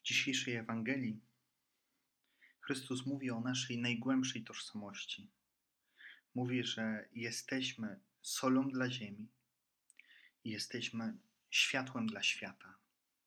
dzisiejszej Ewangelii Chrystus mówi o naszej najgłębszej tożsamości. Mówi, że jesteśmy solą dla ziemi i jesteśmy światłem dla świata.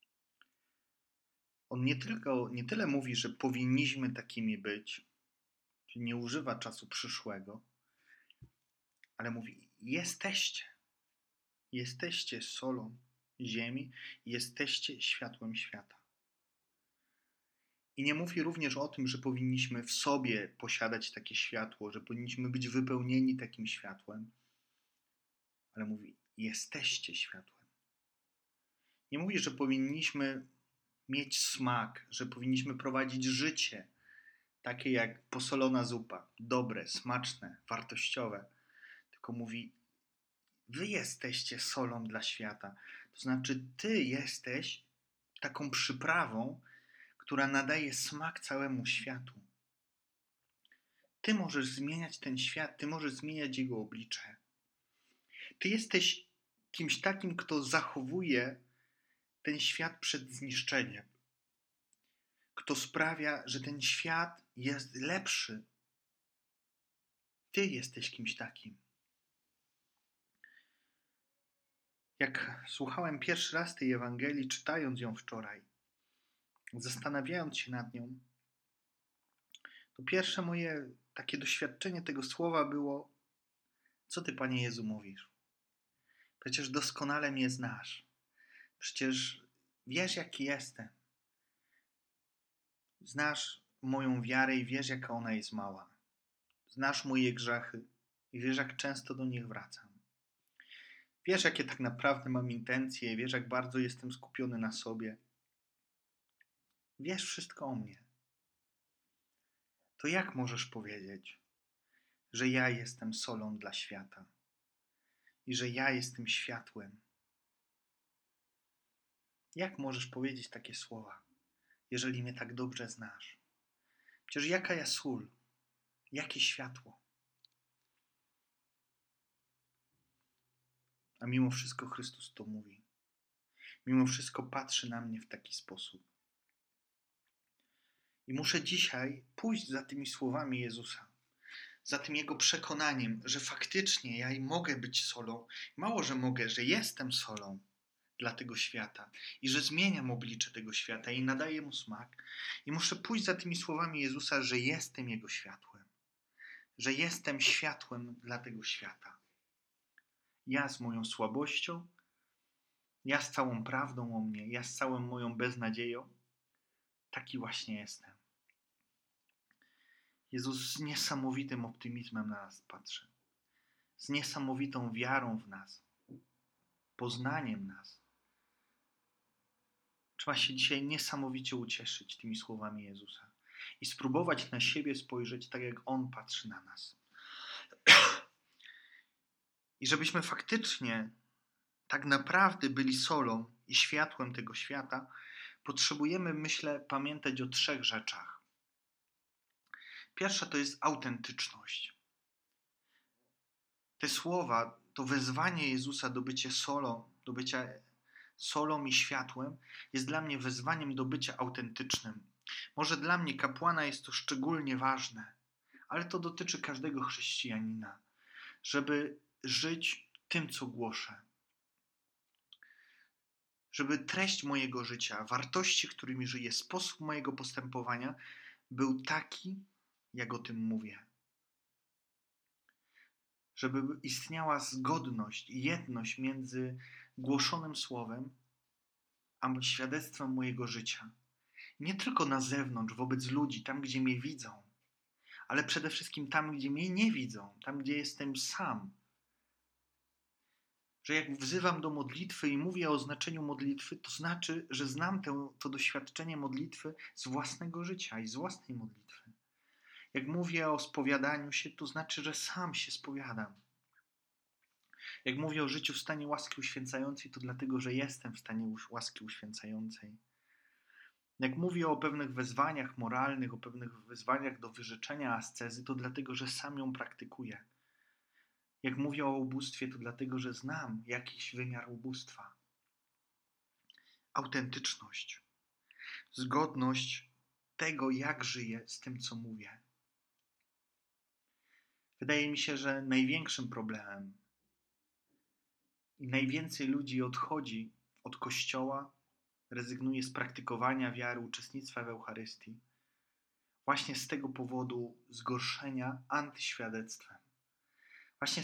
On nie tyle mówi, że powinniśmy takimi być, czyli nie używa czasu przyszłego, ale mówi: jesteście. Jesteście solą ziemi, jesteście światłem świata. I nie mówi również o tym, że powinniśmy w sobie posiadać takie światło, że powinniśmy być wypełnieni takim światłem, ale mówi: jesteście światłem. Nie mówi, że powinniśmy mieć smak, że powinniśmy prowadzić życie takie jak posolona zupa, dobre, smaczne, wartościowe, tylko mówi: wy jesteście solą dla świata. To znaczy, ty jesteś taką przyprawą, która nadaje smak całemu światu. Ty możesz zmieniać ten świat, ty możesz zmieniać jego oblicze. Ty jesteś kimś takim, kto zachowuje ten świat przed zniszczeniem. Kto sprawia, że ten świat jest lepszy. Ty jesteś kimś takim. Jak słuchałem pierwszy raz tej Ewangelii, czytając ją wczoraj, zastanawiając się nad nią, to pierwsze moje takie doświadczenie tego słowa było: co ty, Panie Jezu, mówisz? Przecież doskonale mnie znasz. Przecież wiesz, jaki jestem. Znasz moją wiarę i wiesz, jaka ona jest mała. Znasz moje grzechy i wiesz, jak często do nich wracam. Wiesz, jakie tak naprawdę mam intencje, wiesz, jak bardzo jestem skupiony na sobie. Wiesz wszystko o mnie. To jak możesz powiedzieć, że ja jestem solą dla świata i że ja jestem światłem? Jak możesz powiedzieć takie słowa, jeżeli mnie tak dobrze znasz? Przecież jaka ja sól, jakie światło? A mimo wszystko Chrystus to mówi. Mimo wszystko patrzy na mnie w taki sposób. I muszę dzisiaj pójść za tymi słowami Jezusa, za tym Jego przekonaniem, że faktycznie ja mogę być solą. Mało, że mogę, że jestem solą dla tego świata i że zmieniam oblicze tego świata i nadaję mu smak. I muszę pójść za tymi słowami Jezusa, że jestem Jego światłem, że jestem światłem dla tego świata. Ja z moją słabością, ja z całą prawdą o mnie, ja z całą moją beznadzieją, taki właśnie jestem. Jezus z niesamowitym optymizmem na nas patrzy, z niesamowitą wiarą w nas, poznaniem nas. Trzeba się dzisiaj niesamowicie ucieszyć tymi słowami Jezusa i spróbować na siebie spojrzeć tak, jak On patrzy na nas. I żebyśmy faktycznie tak naprawdę byli solą i światłem tego świata, potrzebujemy, myślę, pamiętać o 3 rzeczach. Pierwsza to jest autentyczność. Te słowa, to wezwanie Jezusa do bycia solą i światłem jest dla mnie wezwaniem do bycia autentycznym. Może dla mnie, kapłana, jest to szczególnie ważne, ale to dotyczy każdego chrześcijanina, żeby żyć tym, co głoszę. Żeby treść mojego życia, wartości, którymi żyję, sposób mojego postępowania był taki, jak o tym mówię. Żeby istniała zgodność i jedność między głoszonym słowem a świadectwem mojego życia. Nie tylko na zewnątrz, wobec ludzi, tam gdzie mnie widzą, ale przede wszystkim tam, gdzie mnie nie widzą, tam, gdzie jestem sam. Że jak wzywam do modlitwy i mówię o znaczeniu modlitwy, to znaczy, że znam to doświadczenie modlitwy z własnego życia i z własnej modlitwy. Jak mówię o spowiadaniu się, to znaczy, że sam się spowiadam. Jak mówię o życiu w stanie łaski uświęcającej, to dlatego, że jestem w stanie łaski uświęcającej. Jak mówię o pewnych wezwaniach moralnych, o pewnych wezwaniach do wyrzeczenia ascezy, to dlatego, że sam ją praktykuję. Jak mówię o ubóstwie, to dlatego, że znam jakiś wymiar ubóstwa. Autentyczność. zgodność tego, jak żyję, z tym, co mówię. Wydaje mi się, że największym problemem i najwięcej ludzi odchodzi od Kościoła, rezygnuje z praktykowania wiary, uczestnictwa w Eucharystii, właśnie z tego powodu zgorszenia antyświadectwem. Właśnie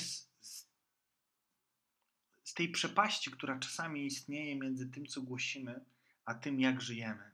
z tej przepaści, która czasami istnieje między tym, co głosimy, a tym, jak żyjemy.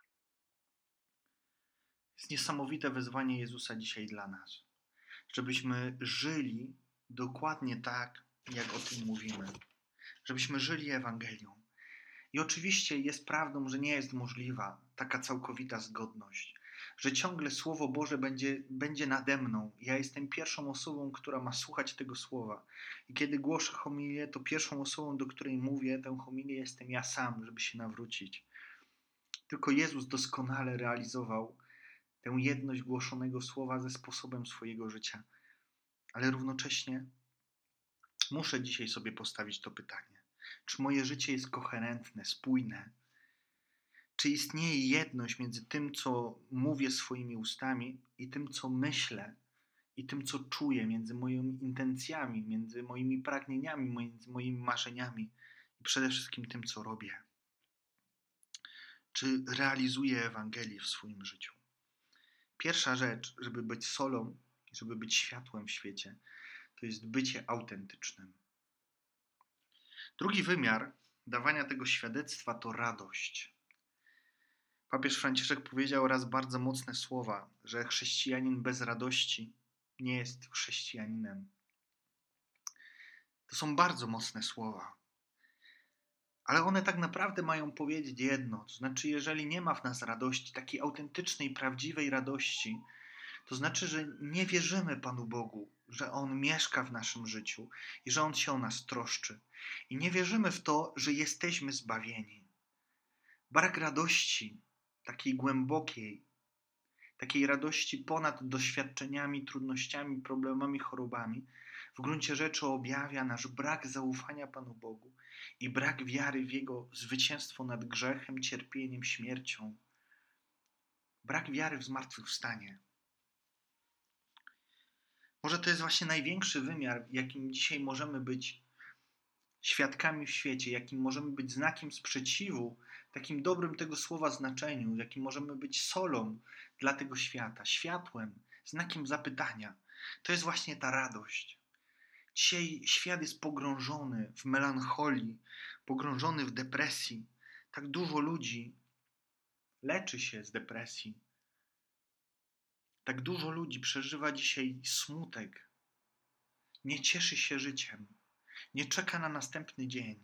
Jest niesamowite wezwanie Jezusa dzisiaj dla nas, żebyśmy żyli dokładnie tak, jak o tym mówimy. Żebyśmy żyli Ewangelią. I oczywiście jest prawdą, że nie jest możliwa taka całkowita zgodność, że ciągle Słowo Boże będzie nade mną. Ja jestem pierwszą osobą, która ma słuchać tego Słowa. I kiedy głoszę homilię, to pierwszą osobą, do której mówię tę homilię, jestem ja sam, żeby się nawrócić. Tylko Jezus doskonale realizował tę jedność głoszonego Słowa ze sposobem swojego życia. Ale równocześnie muszę dzisiaj sobie postawić to pytanie. Czy moje życie jest koherentne, spójne? Czy istnieje jedność między tym, co mówię swoimi ustami i tym, co myślę i tym, co czuję, między moimi intencjami, między moimi pragnieniami, między moimi marzeniami i przede wszystkim tym, co robię? Czy realizuję Ewangelię w swoim życiu? Pierwsza rzecz, żeby być solą, żeby być światłem w świecie, to jest bycie autentycznym. Drugi wymiar dawania tego świadectwa to radość. Papież Franciszek powiedział raz bardzo mocne słowa, że chrześcijanin bez radości nie jest chrześcijaninem. To są bardzo mocne słowa, ale one tak naprawdę mają powiedzieć jedno, to znaczy jeżeli nie ma w nas radości, takiej autentycznej, prawdziwej radości, to znaczy, że nie wierzymy Panu Bogu, że On mieszka w naszym życiu i że On się o nas troszczy. I nie wierzymy w to, że jesteśmy zbawieni. Brak radości, takiej głębokiej, takiej radości ponad doświadczeniami, trudnościami, problemami, chorobami, w gruncie rzeczy objawia nasz brak zaufania Panu Bogu i brak wiary w Jego zwycięstwo nad grzechem, cierpieniem, śmiercią. Brak wiary w zmartwychwstanie. Może to jest właśnie największy wymiar, jakim dzisiaj możemy być świadkami w świecie, jakim możemy być znakiem sprzeciwu, takim dobrym tego słowa znaczeniu, jakim możemy być solą dla tego świata, światłem, znakiem zapytania. To jest właśnie ta radość. Dzisiaj świat jest pogrążony w melancholii, pogrążony w depresji. Tak dużo ludzi leczy się z depresji. Tak dużo ludzi przeżywa dzisiaj smutek. Nie cieszy się życiem. Nie czeka na następny dzień.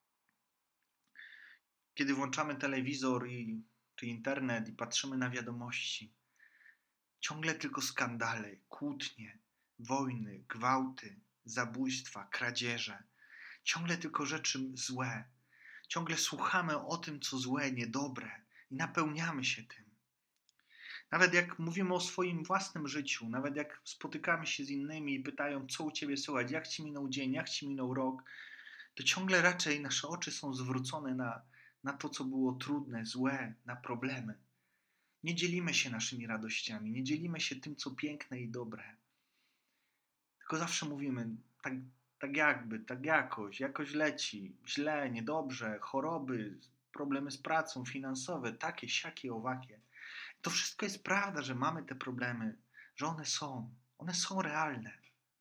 Kiedy włączamy telewizor czy internet i patrzymy na wiadomości, ciągle tylko skandale, kłótnie, wojny, gwałty, zabójstwa, kradzieże. Ciągle tylko rzeczy złe. Ciągle słuchamy o tym, co złe, niedobre i napełniamy się tym. Nawet jak mówimy o swoim własnym życiu, nawet jak spotykamy się z innymi i pytają, co u Ciebie słychać, jak Ci minął dzień, jak Ci minął rok, to ciągle raczej nasze oczy są zwrócone na to, co było trudne, złe, na problemy. Nie dzielimy się naszymi radościami, nie dzielimy się tym, co piękne i dobre. Tylko zawsze mówimy, tak jakby, tak jakoś leci, źle, niedobrze, choroby, problemy z pracą, finansowe, takie, siakie, owakie. To wszystko jest prawda, że mamy te problemy, że one są realne.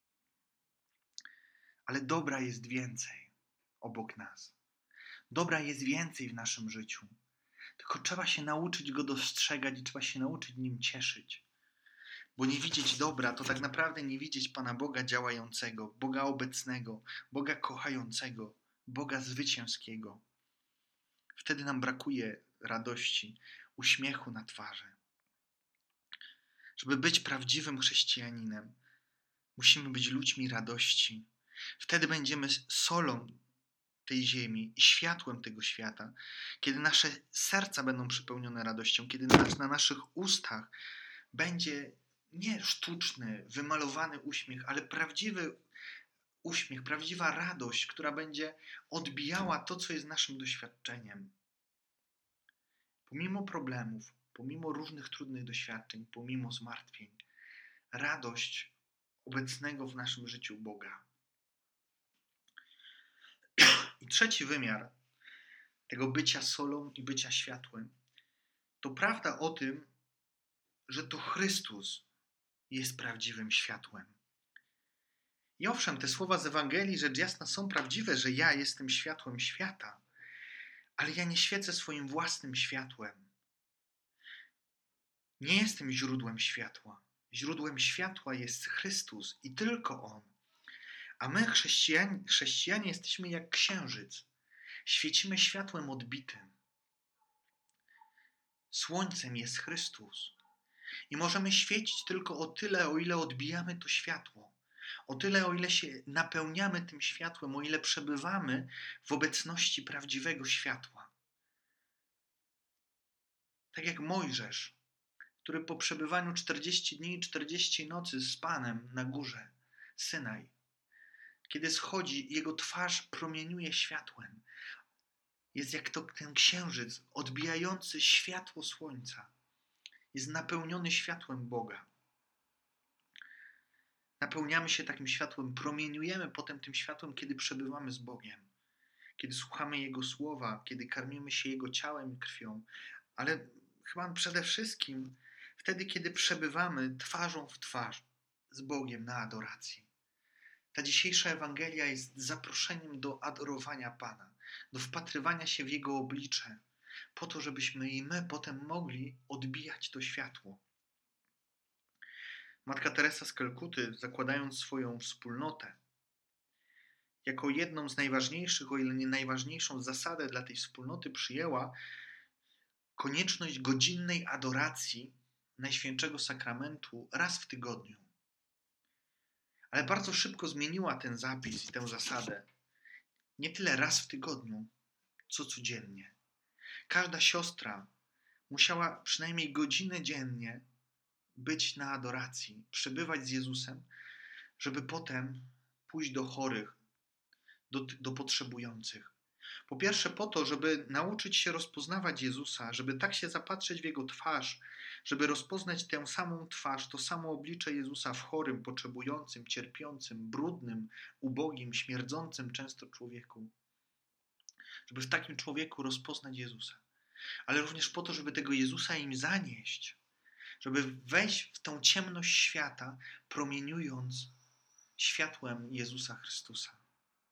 Ale dobra jest więcej obok nas. Dobra jest więcej w naszym życiu. Tylko trzeba się nauczyć go dostrzegać i trzeba się nauczyć nim cieszyć. Bo nie widzieć dobra to tak naprawdę nie widzieć Pana Boga działającego, Boga obecnego, Boga kochającego, Boga zwycięskiego. Wtedy nam brakuje radości, uśmiechu na twarzy. Żeby być prawdziwym chrześcijaninem, musimy być ludźmi radości. Wtedy będziemy solą tej ziemi i światłem tego świata, kiedy nasze serca będą przepełnione radością, kiedy na naszych ustach będzie nie sztuczny, wymalowany uśmiech, ale prawdziwy uśmiech, prawdziwa radość, która będzie odbijała to, co jest naszym doświadczeniem. pomimo problemów, pomimo różnych trudnych doświadczeń, pomimo zmartwień, radość obecnego w naszym życiu Boga. I trzeci wymiar tego bycia solą i bycia światłem to prawda o tym, że to Chrystus jest prawdziwym światłem. I owszem, te słowa z Ewangelii, rzecz jasna, są prawdziwe, że ja jestem światłem świata, ale ja nie świecę swoim własnym światłem. Nie jestem źródłem światła. Źródłem światła jest Chrystus i tylko On. A my, chrześcijanie, jesteśmy jak księżyc. Świecimy światłem odbitym. Słońcem jest Chrystus. I możemy świecić tylko o tyle, o ile odbijamy to światło. O tyle, o ile się napełniamy tym światłem, o ile przebywamy w obecności prawdziwego światła. Tak jak Mojżesz, który po przebywaniu 40 dni i 40 nocy z Panem na górze Synaj, kiedy schodzi, jego twarz promieniuje światłem. Jest jak ten księżyc odbijający światło słońca. Jest napełniony światłem Boga. Napełniamy się takim światłem, promieniujemy potem tym światłem, kiedy przebywamy z Bogiem. Kiedy słuchamy Jego słowa, kiedy karmimy się Jego ciałem i krwią. Ale chyba przede wszystkim wtedy, kiedy przebywamy twarzą w twarz z Bogiem na adoracji. Ta dzisiejsza Ewangelia jest zaproszeniem do adorowania Pana, do wpatrywania się w Jego oblicze, po to, żebyśmy i my potem mogli odbijać to światło. Matka Teresa z Kalkuty, zakładając swoją wspólnotę, jako jedną z najważniejszych, o ile nie najważniejszą zasadę dla tej wspólnoty przyjęła konieczność godzinnej adoracji Najświętszego Sakramentu raz w tygodniu. Ale bardzo szybko zmieniła ten zapis i tę zasadę. Nie tyle raz w tygodniu, co codziennie. Każda siostra musiała przynajmniej godzinę dziennie być na adoracji, przebywać z Jezusem, żeby potem pójść do chorych, do potrzebujących. Po pierwsze po to, żeby nauczyć się rozpoznawać Jezusa, żeby tak się zapatrzeć w Jego twarz, żeby rozpoznać tę samą twarz, to samo oblicze Jezusa w chorym, potrzebującym, cierpiącym, brudnym, ubogim, śmierdzącym często człowieku. Żeby w takim człowieku rozpoznać Jezusa. Ale również po to, żeby tego Jezusa im zanieść, żeby wejść w tą ciemność świata, promieniując światłem Jezusa Chrystusa.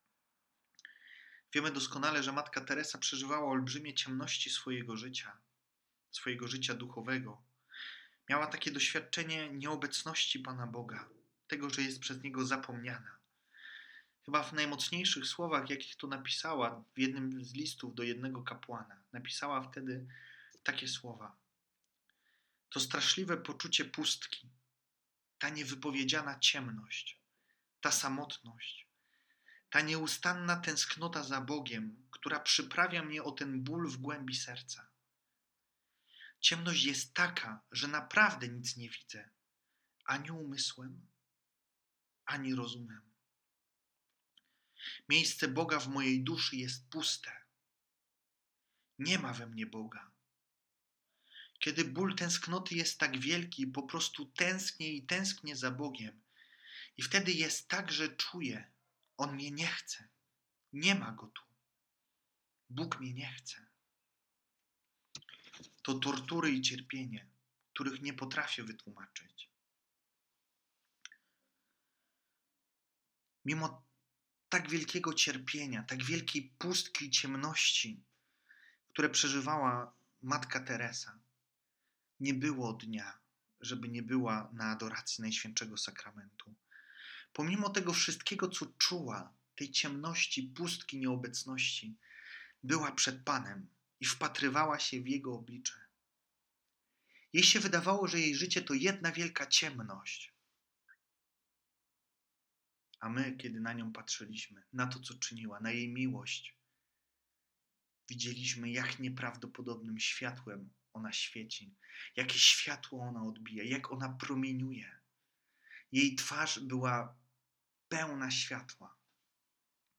Wiemy doskonale, że Matka Teresa przeżywała olbrzymie ciemności swojego życia duchowego. Miała takie doświadczenie nieobecności Pana Boga, tego, że jest przez Niego zapomniana. Chyba w najmocniejszych słowach, jakich to napisała w jednym z listów do jednego kapłana, napisała wtedy takie słowa. To straszliwe poczucie pustki, ta niewypowiedziana ciemność, ta samotność, ta nieustanna tęsknota za Bogiem, która przyprawia mnie o ten ból w głębi serca. Ciemność jest taka, że naprawdę nic nie widzę, ani umysłem, ani rozumem. Miejsce Boga w mojej duszy jest puste. Nie ma we mnie Boga. Kiedy ból tęsknoty jest tak wielki, po prostu tęsknię i tęsknię za Bogiem. I wtedy jest tak, że czuję, On mnie nie chce. Nie ma Go tu. Bóg mnie nie chce. To tortury i cierpienie, których nie potrafię wytłumaczyć. Mimo tak wielkiego cierpienia, tak wielkiej pustki i ciemności, które przeżywała Matka Teresa, nie było dnia, żeby nie była na adoracji Najświętszego Sakramentu. Pomimo tego wszystkiego, co czuła, tej ciemności, pustki, nieobecności, była przed Panem i wpatrywała się w Jego oblicze. Jej się wydawało, że jej życie to jedna wielka ciemność. A my, kiedy na nią patrzyliśmy, na to, co czyniła, na jej miłość, widzieliśmy, jak nieprawdopodobnym światłem ona świeci, jakie światło ona odbija, jak ona promieniuje. Jej twarz była pełna światła.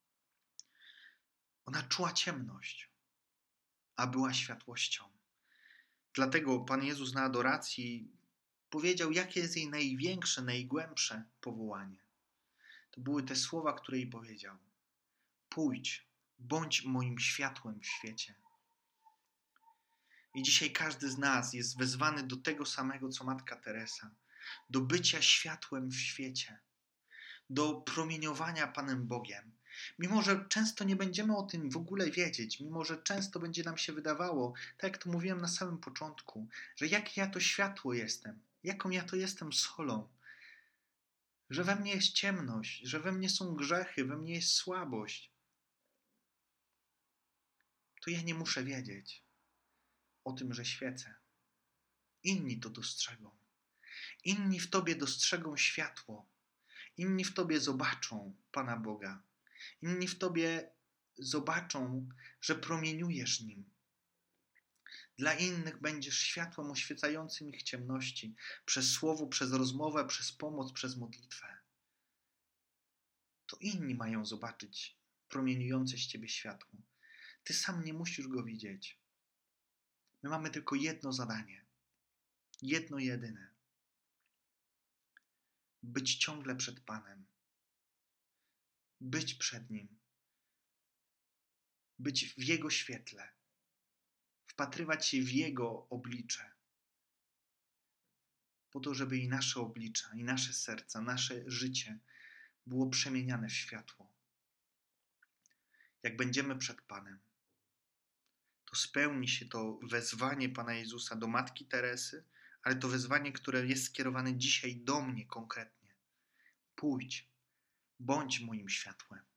Ona czuła ciemność, a była światłością. Dlatego Pan Jezus na adoracji powiedział, jakie jest jej największe, najgłębsze powołanie. To były te słowa, które jej powiedział. Pójdź, bądź moim światłem w świecie. I dzisiaj każdy z nas jest wezwany do tego samego, co Matka Teresa. Do bycia światłem w świecie. Do promieniowania Panem Bogiem. Mimo że często nie będziemy o tym w ogóle wiedzieć, mimo że często będzie nam się wydawało, tak jak to mówiłem na samym początku, że jakie ja to światło jestem, jaką ja to jestem solą, że we mnie jest ciemność, że we mnie są grzechy, we mnie jest słabość, to ja nie muszę wiedzieć o tym, że świecę. Inni to dostrzegą. Inni w Tobie dostrzegą światło. Inni w Tobie zobaczą Pana Boga. Inni w Tobie zobaczą, że promieniujesz Nim. Dla innych będziesz światłem oświecającym ich ciemności. Przez słowo, przez rozmowę, przez pomoc, przez modlitwę. To inni mają zobaczyć promieniujące z Ciebie światło. Ty sam nie musisz go widzieć. My mamy tylko jedno zadanie. Jedno jedyne. Być ciągle przed Panem. Być przed Nim. Być w Jego świetle. Wpatrywać się w Jego oblicze. Po to, żeby i nasze oblicza, i nasze serca, nasze życie było przemieniane w światło. Jak będziemy przed Panem, to spełni się to wezwanie Pana Jezusa do Matki Teresy, ale to wezwanie, które jest skierowane dzisiaj do mnie konkretnie. Pójdź, bądź moim światłem.